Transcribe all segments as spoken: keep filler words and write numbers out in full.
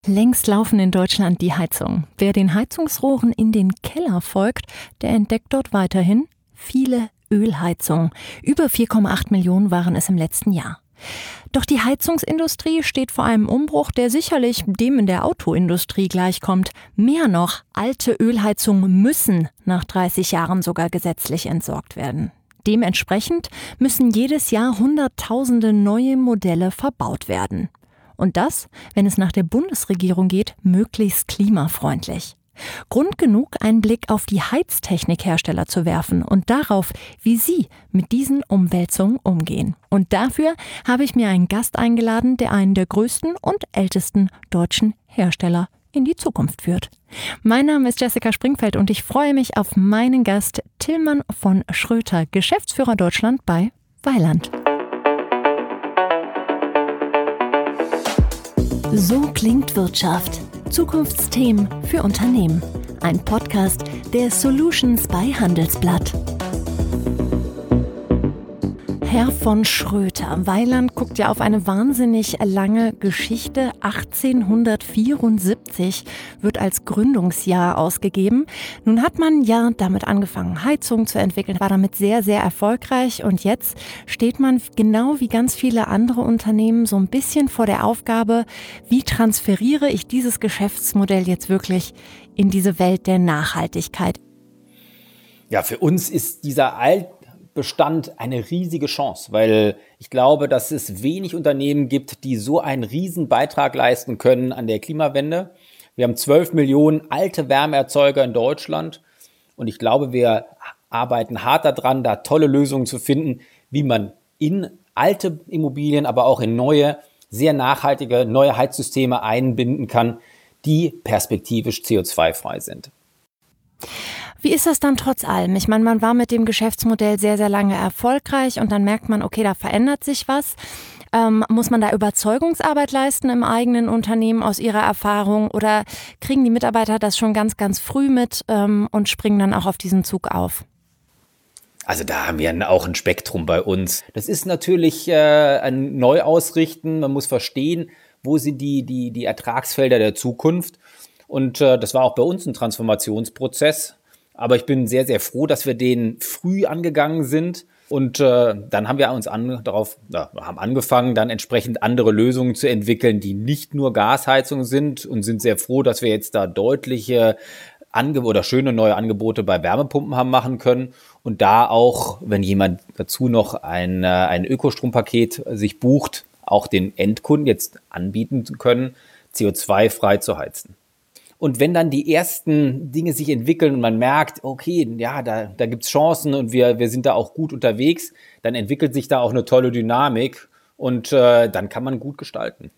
Längst laufen in Deutschland die Heizungen. Wer den Heizungsrohren in den Keller folgt, der entdeckt dort weiterhin viele Ölheizungen. Über vier Komma acht Millionen waren es im letzten Jahr. Doch die Heizungsindustrie steht vor einem Umbruch, der sicherlich dem in der Autoindustrie gleichkommt. Mehr noch, alte Ölheizungen müssen nach dreißig Jahren sogar gesetzlich entsorgt werden. Dementsprechend müssen jedes Jahr Hunderttausende neue Modelle verbaut werden. Und das, wenn es nach der Bundesregierung geht, möglichst klimafreundlich. Grund genug, einen Blick auf die Heiztechnikhersteller zu werfen und darauf, wie sie mit diesen Umwälzungen umgehen. Und dafür habe ich mir einen Gast eingeladen, der einen der größten und ältesten deutschen Hersteller in die Zukunft führt. Mein Name ist Jessica Springfeld und ich freue mich auf meinen Gast Tillmann von Schröter, Geschäftsführer Deutschland bei Vaillant. So klingt Wirtschaft. Zukunftsthemen für Unternehmen. Ein Podcast der Solutions bei Handelsblatt. Herr von Schröter, Vaillant guckt ja auf eine wahnsinnig lange Geschichte. achtzehnhundertvierundsiebzig wird als Gründungsjahr ausgegeben. Nun hat man ja damit angefangen, Heizungen zu entwickeln, war damit sehr, sehr erfolgreich. Und jetzt steht man genau wie ganz viele andere Unternehmen so ein bisschen vor der Aufgabe, wie transferiere ich dieses Geschäftsmodell jetzt wirklich in diese Welt der Nachhaltigkeit? Ja, für uns ist dieser Alt Bestand eine riesige Chance, weil ich glaube, dass es wenig Unternehmen gibt, die so einen riesen Beitrag leisten können an der Klimawende. Wir haben zwölf Millionen alte Wärmeerzeuger in Deutschland und ich glaube, wir arbeiten hart daran, da tolle Lösungen zu finden, wie man in alte Immobilien, aber auch in neue, sehr nachhaltige, neue Heizsysteme einbinden kann, die perspektivisch C O zwei frei sind. Wie ist das dann trotz allem? Ich meine, man war mit dem Geschäftsmodell sehr, sehr lange erfolgreich und dann merkt man, okay, da verändert sich was. Ähm, muss man da Überzeugungsarbeit leisten im eigenen Unternehmen aus Ihrer Erfahrung oder kriegen die Mitarbeiter das schon ganz, ganz früh mit ähm, und springen dann auch auf diesen Zug auf? Also da haben wir auch ein Spektrum bei uns. Das ist natürlich äh, ein Neuausrichten. Man muss verstehen, wo sind die, die, die Ertragsfelder der Zukunft. Und äh, das war auch bei uns ein Transformationsprozess. Aber ich bin sehr, sehr froh, dass wir den früh angegangen sind. Und äh, dann haben wir uns an, darauf, ja, haben angefangen, dann entsprechend andere Lösungen zu entwickeln, die nicht nur Gasheizung sind und sind sehr froh, dass wir jetzt da deutliche Ange- oder schöne neue Angebote bei Wärmepumpen haben machen können. Und da auch, wenn jemand dazu noch ein, ein Ökostrompaket sich bucht, auch den Endkunden jetzt anbieten können, C O zwei frei zu heizen. Und wenn dann die ersten Dinge sich entwickeln und man merkt, okay, ja, da, da gibt's Chancen und wir, wir sind da auch gut unterwegs, dann entwickelt sich da auch eine tolle Dynamik und äh, dann kann man gut gestalten.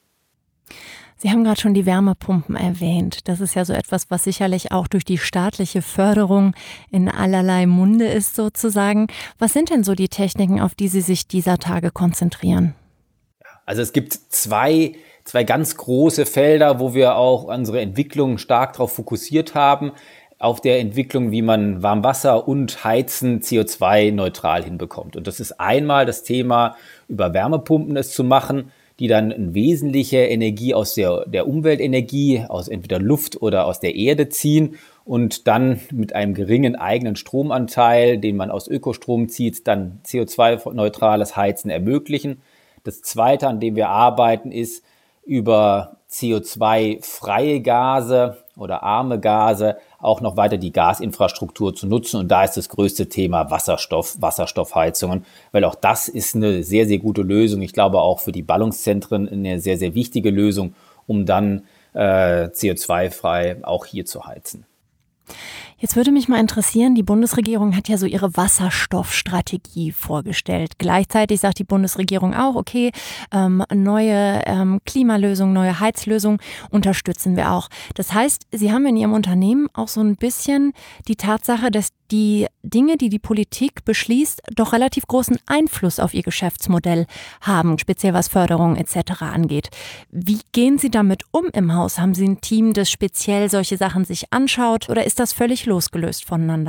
Sie haben gerade schon die Wärmepumpen erwähnt. Das ist ja so etwas, was sicherlich auch durch die staatliche Förderung in allerlei Munde ist sozusagen. Was sind denn so die Techniken, auf die Sie sich dieser Tage konzentrieren? Also es gibt zwei Zwei ganz große Felder, wo wir auch unsere Entwicklung stark darauf fokussiert haben, auf der Entwicklung, wie man Warmwasser und Heizen C O zwei neutral hinbekommt. Und das ist einmal das Thema, über Wärmepumpen es zu machen, die dann eine wesentliche Energie aus der, der Umweltenergie, aus entweder Luft oder aus der Erde ziehen und dann mit einem geringen eigenen Stromanteil, den man aus Ökostrom zieht, dann C O zwei neutrales Heizen ermöglichen. Das Zweite, an dem wir arbeiten, ist, über C O zwei freie Gase oder arme Gase auch noch weiter die Gasinfrastruktur zu nutzen. Und da ist das größte Thema Wasserstoff, Wasserstoffheizungen, weil auch das ist eine sehr, sehr gute Lösung. Ich glaube auch für die Ballungszentren eine sehr, sehr wichtige Lösung, um dann äh, C O zwei frei auch hier zu heizen. Jetzt würde mich mal interessieren, die Bundesregierung hat ja so ihre Wasserstoffstrategie vorgestellt. Gleichzeitig sagt die Bundesregierung auch, okay, ähm, neue ähm, Klimalösungen, neue Heizlösungen unterstützen wir auch. Das heißt, Sie haben in Ihrem Unternehmen auch so ein bisschen die Tatsache, dass die Dinge, die die Politik beschließt, doch relativ großen Einfluss auf Ihr Geschäftsmodell haben, speziell was Förderung et cetera angeht. Wie gehen Sie damit um im Haus? Haben Sie ein Team, das speziell solche Sachen sich anschaut oder ist das völlig losgelöst voneinander?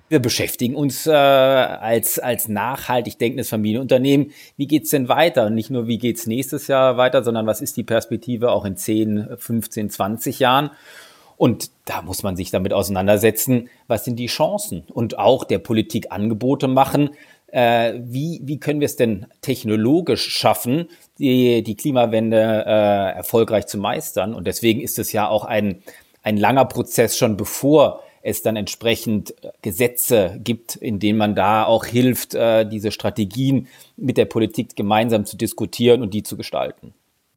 Wir beschäftigen uns äh, als, als nachhaltig denkendes Familienunternehmen. Wie geht's denn weiter? Und nicht nur, wie geht's nächstes Jahr weiter, sondern was ist die Perspektive auch in zehn, fünfzehn, zwanzig Jahren? Und da muss man sich damit auseinandersetzen, was sind die Chancen? Und auch der Politik Angebote machen. Äh, wie, wie können wir es denn technologisch schaffen, die, die Klimawende äh, erfolgreich zu meistern? Und deswegen ist es ja auch ein, ein langer Prozess schon, bevor es dann entsprechend Gesetze gibt, in denen man da auch hilft, diese Strategien mit der Politik gemeinsam zu diskutieren und die zu gestalten.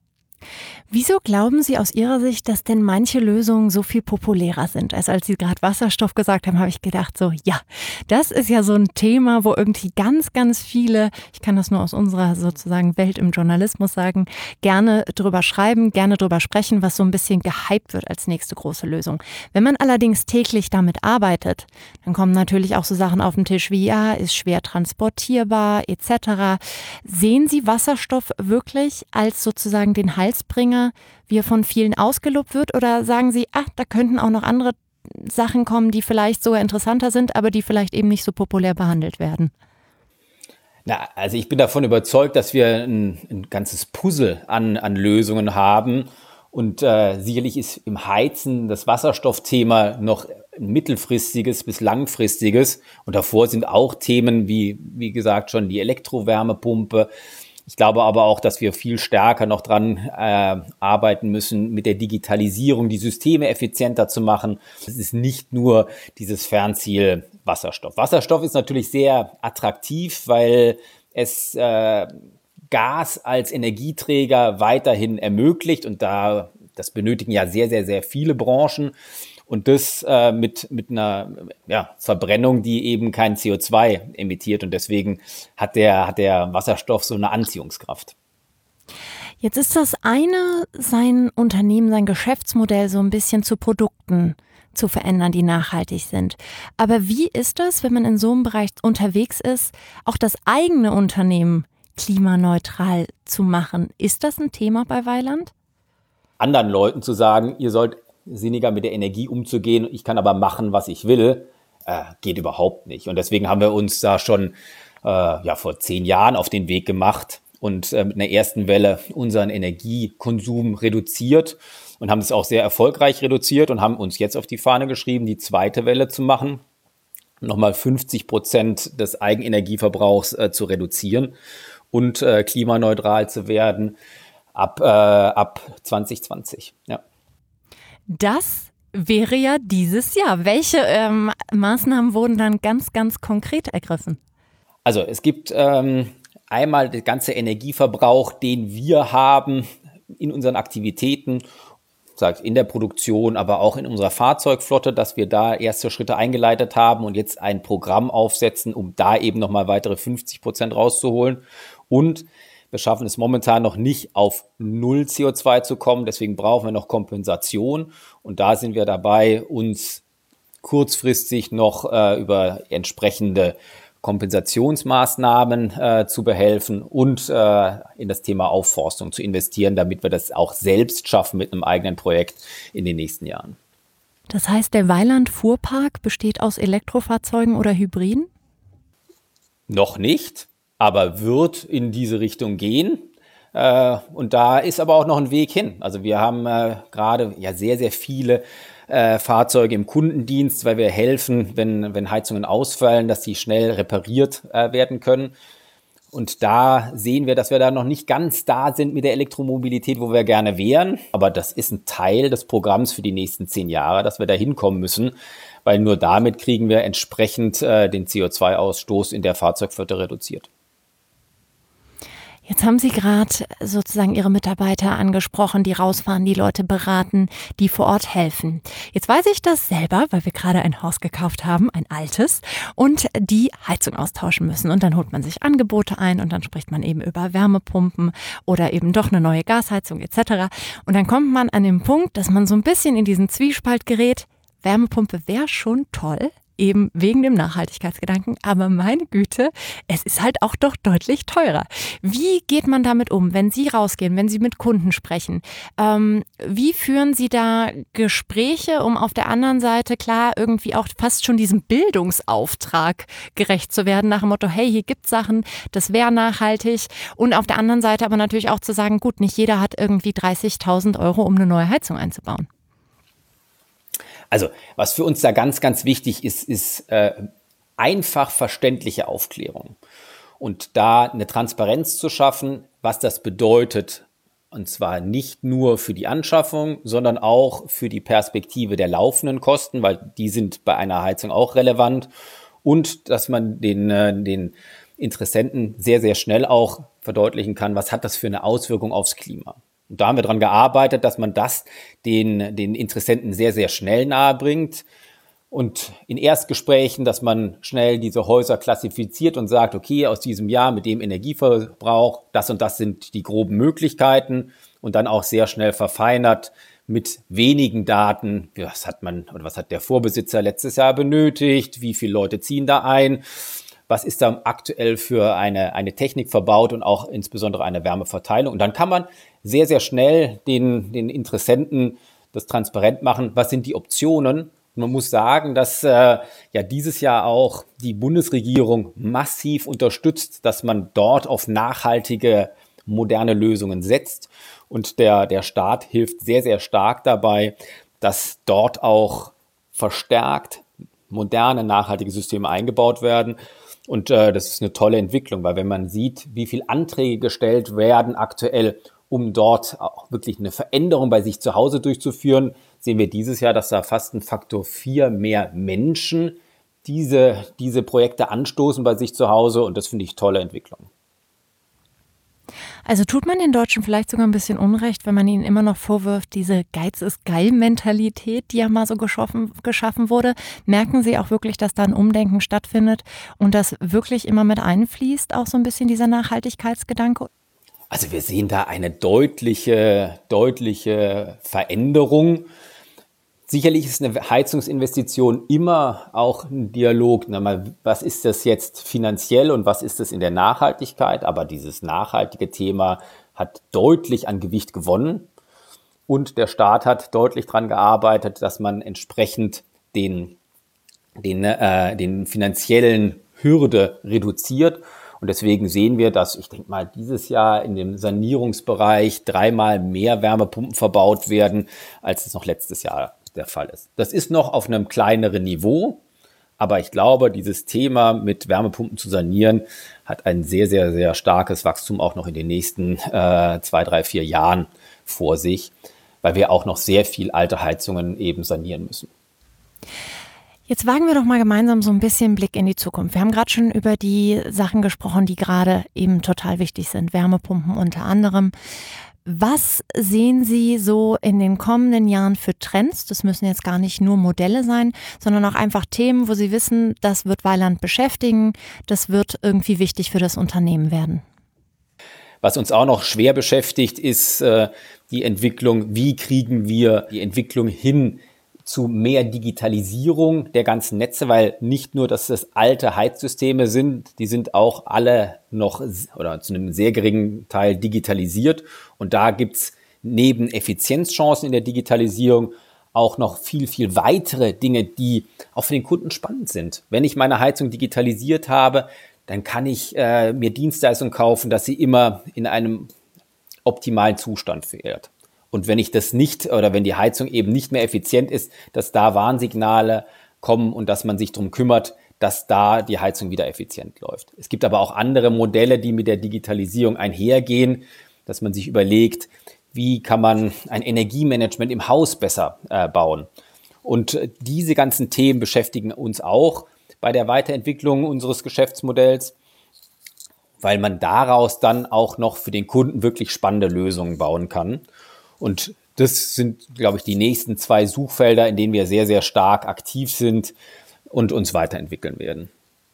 Wieso glauben Sie aus Ihrer Sicht, dass denn manche Lösungen so viel populärer sind? Also als Sie gerade Wasserstoff gesagt haben, habe ich gedacht so, ja, das ist ja so ein Thema, wo irgendwie ganz, ganz viele, ich kann das nur aus unserer sozusagen Welt im Journalismus sagen, gerne drüber schreiben, gerne drüber sprechen, was so ein bisschen gehypt wird als nächste große Lösung. Wenn man allerdings täglich damit arbeitet, dann kommen natürlich auch so Sachen auf den Tisch wie, ja, ist schwer transportierbar et cetera. Sehen Sie Wasserstoff wirklich als sozusagen den Heilsbringer, wie er von vielen ausgelobt wird? Oder sagen Sie, ach, da könnten auch noch andere Sachen kommen, die vielleicht sogar interessanter sind, aber die vielleicht eben nicht so populär behandelt werden? Na, also ich bin davon überzeugt, dass wir ein, ein ganzes Puzzle an, an Lösungen haben. Und äh, sicherlich ist im Heizen das Wasserstoffthema noch ein mittelfristiges bis langfristiges. Und davor sind auch Themen wie, wie gesagt, schon die Elektrowärmepumpe. Ich glaube aber auch, dass wir viel stärker noch dran äh, arbeiten müssen, mit der Digitalisierung die Systeme effizienter zu machen. Es ist nicht nur dieses Fernziel Wasserstoff. Wasserstoff ist natürlich sehr attraktiv, weil es äh, Gas als Energieträger weiterhin ermöglicht und da das benötigen ja sehr, sehr, sehr viele Branchen. Und das äh, mit, mit einer ja, Verbrennung, die eben kein C O zwei emittiert. Und deswegen hat der, hat der Wasserstoff so eine Anziehungskraft. Jetzt ist das eine, sein Unternehmen, sein Geschäftsmodell so ein bisschen zu Produkten zu verändern, die nachhaltig sind. Aber wie ist das, wenn man in so einem Bereich unterwegs ist, auch das eigene Unternehmen klimaneutral zu machen? Ist das ein Thema bei Weiland? Anderen Leuten zu sagen, ihr sollt sinniger mit der Energie umzugehen, ich kann aber machen, was ich will, äh, geht überhaupt nicht. Und deswegen haben wir uns da schon äh, ja, vor zehn Jahren auf den Weg gemacht und äh, mit einer ersten Welle unseren Energiekonsum reduziert und haben es auch sehr erfolgreich reduziert und haben uns jetzt auf die Fahne geschrieben, die zweite Welle zu machen, nochmal fünfzig Prozent des Eigenenergieverbrauchs äh, zu reduzieren und äh, klimaneutral zu werden ab, äh, ab zwanzig zwanzig. Ja. Das wäre ja dieses Jahr. Welche ähm, Maßnahmen wurden dann ganz, ganz konkret ergriffen? Also es gibt ähm, einmal der ganze Energieverbrauch, den wir haben in unseren Aktivitäten, in der Produktion, aber auch in unserer Fahrzeugflotte, dass wir da erste Schritte eingeleitet haben und jetzt ein Programm aufsetzen, um da eben nochmal weitere fünfzig Prozent rauszuholen. Und wir schaffen es momentan noch nicht, auf null C O zwei zu kommen. Deswegen brauchen wir noch Kompensation. Und da sind wir dabei, uns kurzfristig noch äh, über entsprechende Kompensationsmaßnahmen äh, zu behelfen und äh, in das Thema Aufforstung zu investieren, damit wir das auch selbst schaffen mit einem eigenen Projekt in den nächsten Jahren. Das heißt, der Weiland-Fuhrpark besteht aus Elektrofahrzeugen oder Hybriden? Noch nicht, aber wird in diese Richtung gehen. Äh, und da ist aber auch noch ein Weg hin. Also wir haben äh, gerade ja sehr, sehr viele äh, Fahrzeuge im Kundendienst, weil wir helfen, wenn, wenn Heizungen ausfallen, dass die schnell repariert äh, werden können. Und da sehen wir, dass wir da noch nicht ganz da sind mit der Elektromobilität, wo wir gerne wären. Aber das ist ein Teil des Programms für die nächsten zehn Jahre, dass wir da hinkommen müssen, weil nur damit kriegen wir entsprechend äh, den C O zwei Ausstoß in der Fahrzeugflotte reduziert. Jetzt haben Sie gerade sozusagen Ihre Mitarbeiter angesprochen, die rausfahren, die Leute beraten, die vor Ort helfen. Jetzt weiß ich das selber, weil wir gerade ein Haus gekauft haben, ein altes, und die Heizung austauschen müssen. Und dann holt man sich Angebote ein und dann spricht man eben über Wärmepumpen oder eben doch eine neue Gasheizung et cetera. Und dann kommt man an den Punkt, dass man so ein bisschen in diesen Zwiespalt gerät. Wärmepumpe wäre schon toll. eben wegen dem Nachhaltigkeitsgedanken. Aber meine Güte, es ist halt auch doch deutlich teurer. Wie geht man damit um, wenn Sie rausgehen, wenn Sie mit Kunden sprechen? Ähm, wie führen Sie da Gespräche, um auf der anderen Seite klar irgendwie auch fast schon diesem Bildungsauftrag gerecht zu werden, nach dem Motto, hey, hier gibt es Sachen, das wäre nachhaltig. Und auf der anderen Seite aber natürlich auch zu sagen, gut, nicht jeder hat irgendwie dreißigtausend Euro, um eine neue Heizung einzubauen. Also, was für uns da ganz, ganz wichtig ist, ist äh, einfach verständliche Aufklärung. Und da eine Transparenz zu schaffen, was das bedeutet, und zwar nicht nur für die Anschaffung, sondern auch für die Perspektive der laufenden Kosten, weil die sind bei einer Heizung auch relevant. Und dass man den, äh, den Interessenten sehr, sehr schnell auch verdeutlichen kann, was hat das für eine Auswirkung aufs Klima. Und da haben wir daran gearbeitet, dass man das den, den Interessenten sehr, sehr schnell nahe bringt. Und in Erstgesprächen, dass man schnell diese Häuser klassifiziert und sagt, okay, aus diesem Jahr mit dem Energieverbrauch, das und das sind die groben Möglichkeiten. Und dann auch sehr schnell verfeinert mit wenigen Daten. Was hat man oder was hat der Vorbesitzer letztes Jahr benötigt? Wie viele Leute ziehen da ein? Was ist da aktuell für eine, eine Technik verbaut und auch insbesondere eine Wärmeverteilung? Und dann kann man sehr, sehr schnell den, den Interessenten das transparent machen. Was sind die Optionen? Und man muss sagen, dass äh, ja dieses Jahr auch die Bundesregierung massiv unterstützt, dass man dort auf nachhaltige, moderne Lösungen setzt. Und der, der Staat hilft sehr, sehr stark dabei, dass dort auch verstärkt moderne, nachhaltige Systeme eingebaut werden. Und äh, das ist eine tolle Entwicklung, weil wenn man sieht, wie viele Anträge gestellt werden aktuell, um dort auch wirklich eine Veränderung bei sich zu Hause durchzuführen, sehen wir dieses Jahr, dass da fast ein Faktor vier mehr Menschen diese, diese Projekte anstoßen bei sich zu Hause. Und das finde ich tolle Entwicklung. Also tut man den Deutschen vielleicht sogar ein bisschen Unrecht, wenn man ihnen immer noch vorwirft, diese Geiz-ist-geil-Mentalität, die ja mal so geschaffen, geschaffen wurde. Merken Sie auch wirklich, dass da ein Umdenken stattfindet und das wirklich immer mit einfließt, auch so ein bisschen dieser Nachhaltigkeitsgedanke? Also wir sehen da eine deutliche, deutliche Veränderung. Sicherlich ist eine Heizungsinvestition immer auch ein Dialog. Was ist das jetzt finanziell und was ist das in der Nachhaltigkeit? Aber dieses nachhaltige Thema hat deutlich an Gewicht gewonnen. Und der Staat hat deutlich daran gearbeitet, dass man entsprechend den, den, äh, den finanziellen Hürde reduziert. Und deswegen sehen wir, dass, ich denke mal, dieses Jahr in dem Sanierungsbereich dreimal mehr Wärmepumpen verbaut werden, als es noch letztes Jahr der Fall ist. Das ist noch auf einem kleineren Niveau, aber ich glaube, dieses Thema mit Wärmepumpen zu sanieren hat ein sehr, sehr, sehr starkes Wachstum auch noch in den nächsten äh, zwei, drei, vier Jahren vor sich, weil wir auch noch sehr viel alte Heizungen eben sanieren müssen. Jetzt wagen wir doch mal gemeinsam so ein bisschen Blick in die Zukunft. Wir haben gerade schon über die Sachen gesprochen, die gerade eben total wichtig sind, Wärmepumpen unter anderem. Was sehen Sie so in den kommenden Jahren für Trends? Das müssen jetzt gar nicht nur Modelle sein, sondern auch einfach Themen, wo Sie wissen, das wird Weiland beschäftigen, das wird irgendwie wichtig für das Unternehmen werden. Was uns auch noch schwer beschäftigt, ist äh, die Entwicklung, wie kriegen wir die Entwicklung hin zu mehr Digitalisierung der ganzen Netze, weil nicht nur, dass das alte Heizsysteme sind, die sind auch alle noch oder zu einem sehr geringen Teil digitalisiert. Und da gibt's neben Effizienzchancen in der Digitalisierung auch noch viel, viel weitere Dinge, die auch für den Kunden spannend sind. Wenn ich meine Heizung digitalisiert habe, dann kann ich äh, mir Dienstleistungen kaufen, dass sie immer in einem optimalen Zustand fährt. Und wenn ich das nicht oder wenn die Heizung eben nicht mehr effizient ist, dass da Warnsignale kommen und dass man sich darum kümmert, dass da die Heizung wieder effizient läuft. Es gibt aber auch andere Modelle, die mit der Digitalisierung einhergehen, dass man sich überlegt, wie kann man ein Energiemanagement im Haus besser äh, bauen. Und diese ganzen Themen beschäftigen uns auch bei der Weiterentwicklung unseres Geschäftsmodells, weil man daraus dann auch noch für den Kunden wirklich spannende Lösungen bauen kann. Und das sind, glaube ich, die nächsten zwei Suchfelder, in denen wir sehr, sehr stark aktiv sind und uns weiterentwickeln werden.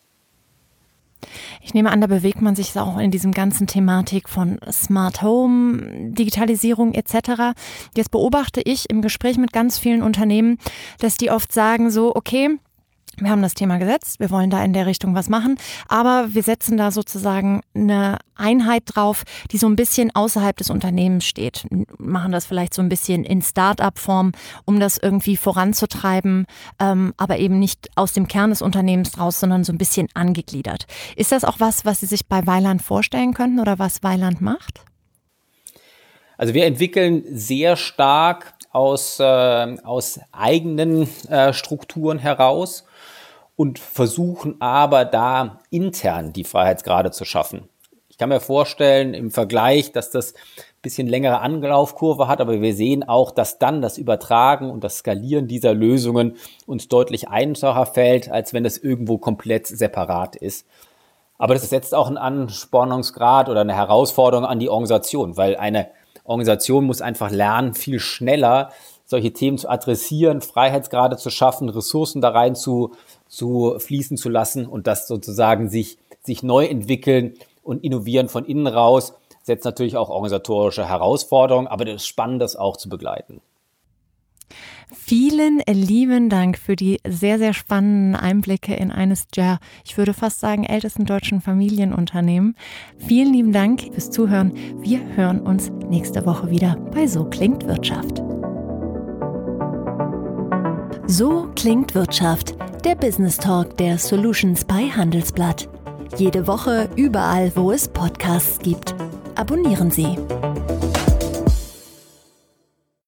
Ich nehme an, da bewegt man sich auch in diesem ganzen Thematik von Smart Home, Digitalisierung et cetera. Jetzt beobachte ich im Gespräch mit ganz vielen Unternehmen, dass die oft sagen so, okay, Wir haben das Thema gesetzt, wir wollen da in der Richtung was machen, aber wir setzen da sozusagen eine Einheit drauf, die so ein bisschen außerhalb des Unternehmens steht. Machen das vielleicht so ein bisschen in Start-up-Form, um das irgendwie voranzutreiben, ähm, aber eben nicht aus dem Kern des Unternehmens raus, sondern so ein bisschen angegliedert. Ist das auch was, was Sie sich bei Weiland vorstellen könnten oder was Weiland macht? Also wir entwickeln sehr stark aus, äh, aus eigenen äh, Strukturen heraus und versuchen aber da intern die Freiheitsgrade zu schaffen. Ich kann mir vorstellen im Vergleich, dass das ein bisschen längere Anlaufkurve hat, aber wir sehen auch, dass dann das Übertragen und das Skalieren dieser Lösungen uns deutlich einfacher fällt, als wenn es irgendwo komplett separat ist. Aber das setzt auch einen Anspornungsgrad oder eine Herausforderung an die Organisation, weil eine Organisation muss einfach lernen, viel schneller solche Themen zu adressieren, Freiheitsgrade zu schaffen, Ressourcen da rein zu, zu fließen zu lassen und das sozusagen sich, sich neu entwickeln und innovieren von innen raus, setzt natürlich auch organisatorische Herausforderungen, aber das ist spannend, das auch zu begleiten. Vielen lieben Dank für die sehr, sehr spannenden Einblicke in eines der, ich würde fast sagen, ältesten deutschen Familienunternehmen. Vielen lieben Dank fürs Zuhören. Wir hören uns nächste Woche wieder bei So klingt Wirtschaft. So klingt Wirtschaft, der Business Talk der Solutions bei Handelsblatt. Jede Woche überall, wo es Podcasts gibt. Abonnieren Sie.